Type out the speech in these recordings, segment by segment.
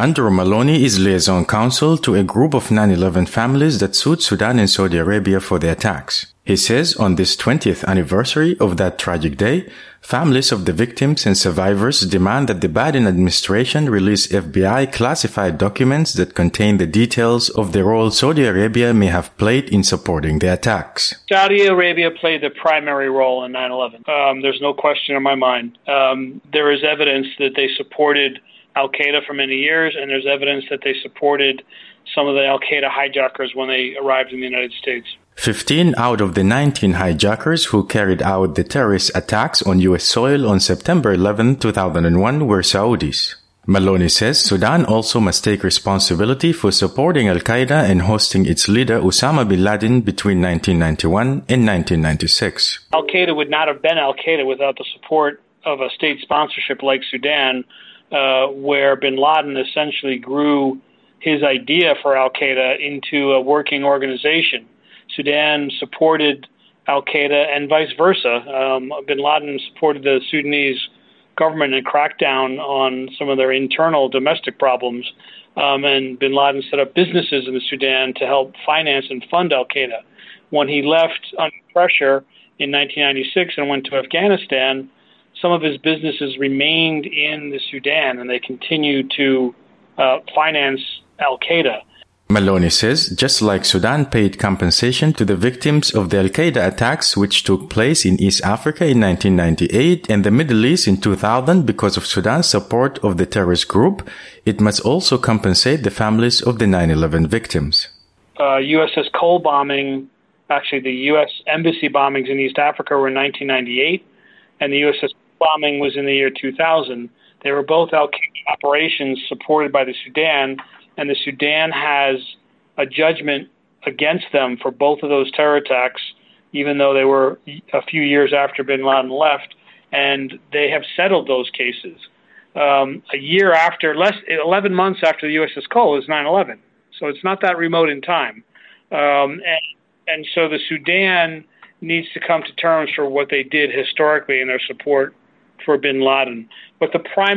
Andrew Maloney is liaison counsel to a group of 9/11 families that sued Sudan and Saudi Arabia for the attacks. He says on this 20th anniversary of that tragic day, families of the victims and survivors demand that the Biden administration release FBI classified documents that contain the details of the role Saudi Arabia may have played in supporting the attacks. Saudi Arabia played the primary role in 9/11. There's no question in my mind. There is evidence that they supported Al-Qaeda for many years, and there's evidence that they supported some of the Al-Qaeda hijackers when they arrived in the United States. 15 out of the 19 hijackers who carried out the terrorist attacks on U.S. soil on September 11, 2001 were Saudis. Maloney says Sudan also must take responsibility for supporting Al-Qaeda and hosting its leader Osama bin Laden between 1991 and 1996. Al-Qaeda would not have been Al-Qaeda without the support of a state sponsorship like Sudan, where bin Laden essentially grew his idea for Al-Qaeda into a working organization. Sudan supported Al-Qaeda and vice versa. Bin Laden supported the Sudanese government and cracked down on some of their internal domestic problems. And bin Laden set up businesses in the Sudan to help finance and fund Al-Qaeda. When he left under pressure in 1996 and went to Afghanistan, some of his businesses remained in the Sudan, and they continued to finance Al-Qaeda. Maloney says, just like Sudan paid compensation to the victims of the Al-Qaeda attacks which took place in East Africa in 1998 and the Middle East in 2000 because of Sudan's support of the terrorist group, it must also compensate the families of the 9/11 victims. USS Cole bombing, actually the U.S. embassy bombings in East Africa were in 1998, and the USS bombing was in the year 2000. They were both Al-Qaeda operations supported by the Sudan, and the Sudan has a judgment against them for both of those terror attacks, even though they were a few years after bin Laden left, and they have settled those cases. A year after, 11 months after the USS Cole is 9/11, so it's not that remote in time. And so the Sudan needs to come to terms for what they did historically in their support for bin Laden. But the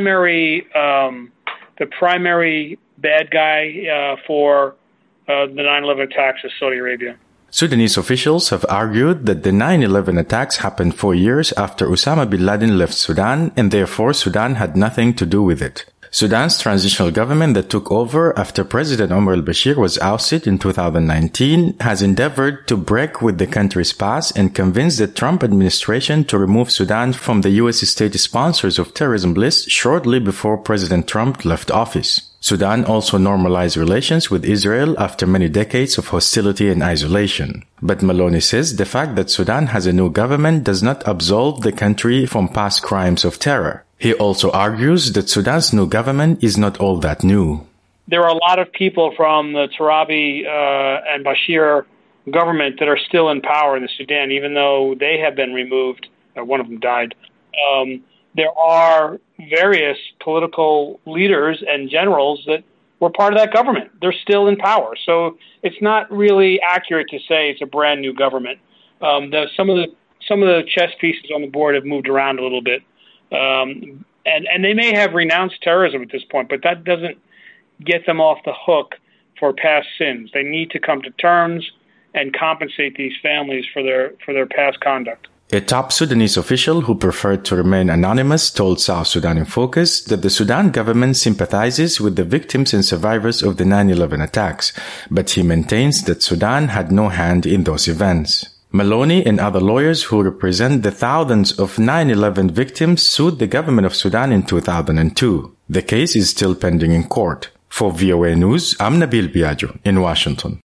primary bad guy for the 9/11 attacks is Saudi Arabia. Sudanese officials have argued that the 9/11 attacks happened 4 years after Osama bin Laden left Sudan, and therefore Sudan had nothing to do with it. Sudan's transitional government that took over after President Omar al-Bashir was ousted in 2019 has endeavored to break with the country's past and convince the Trump administration to remove Sudan from the U.S. state sponsors of terrorism list shortly before President Trump left office. Sudan also normalized relations with Israel after many decades of hostility and isolation. But Maloney says the fact that Sudan has a new government does not absolve the country from past crimes of terror. He also argues that Sudan's new government is not all that new. There are a lot of people from the Tarabi and Bashir government that are still in power in the Sudan, even though they have been removed. One of them died. There are various political leaders and generals that were part of that government. They're still in power. So it's not really accurate to say it's a brand new government. Some of the chess pieces on the board have moved around a little bit. And they may have renounced terrorism at this point, but that doesn't get them off the hook for past sins. They need to come to terms and compensate these families for their past conduct. A top Sudanese official who preferred to remain anonymous told South Sudan in Focus that the Sudan government sympathizes with the victims and survivors of the 9/11 attacks, but he maintains that Sudan had no hand in those events. Maloney and other lawyers who represent the thousands of 9/11 victims sued the government of Sudan in 2002. The case is still pending in court. For VOA News, I'm Nabil Biagio in Washington.